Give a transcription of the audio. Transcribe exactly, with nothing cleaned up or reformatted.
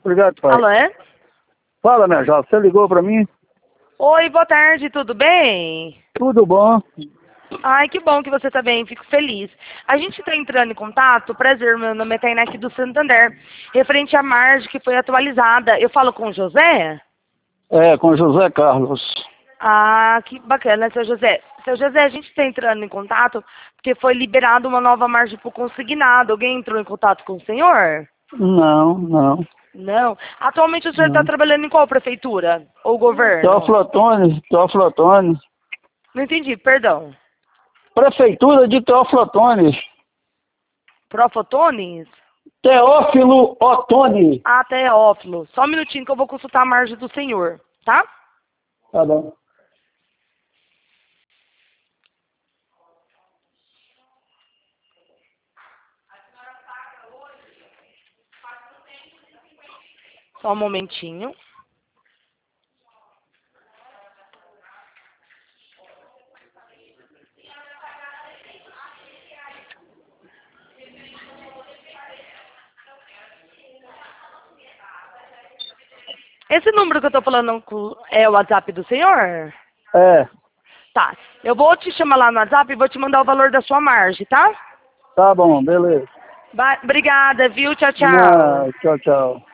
Obrigado, pai. Alô, é? Fala, minha jovem, você ligou pra mim? Oi, boa tarde, tudo bem? Tudo bom? Ai, que bom que você tá bem, fico feliz. A gente tá entrando em contato, prazer, meu nome é Tainá aqui do Santander, referente à margem que foi atualizada. Eu falo com o José? É, com José Carlos. Ah, que bacana, seu José. Seu José, a gente está entrando em contato porque foi liberada uma nova margem para o consignado. Alguém entrou em contato com o senhor? Não, não, Não. Atualmente o senhor está não. trabalhando em qual prefeitura? Ou governo? Teófilo Otoni, Teófilo Otoni. Não entendi, perdão. Prefeitura de Teófilo Otoni. Profotones? Teófilo Otoni. Ah, Teófilo. Só um minutinho que eu vou consultar a margem do senhor, tá? Tá bom. Só um momentinho. Esse número que eu tô falando com- é o WhatsApp do senhor? É, Tá. Eu vou te chamar lá no WhatsApp e vou te mandar o valor da sua margem, tá? tá bom, beleza. Ba- Obrigada, viu? Tchau, tchau. Não, tchau, tchau.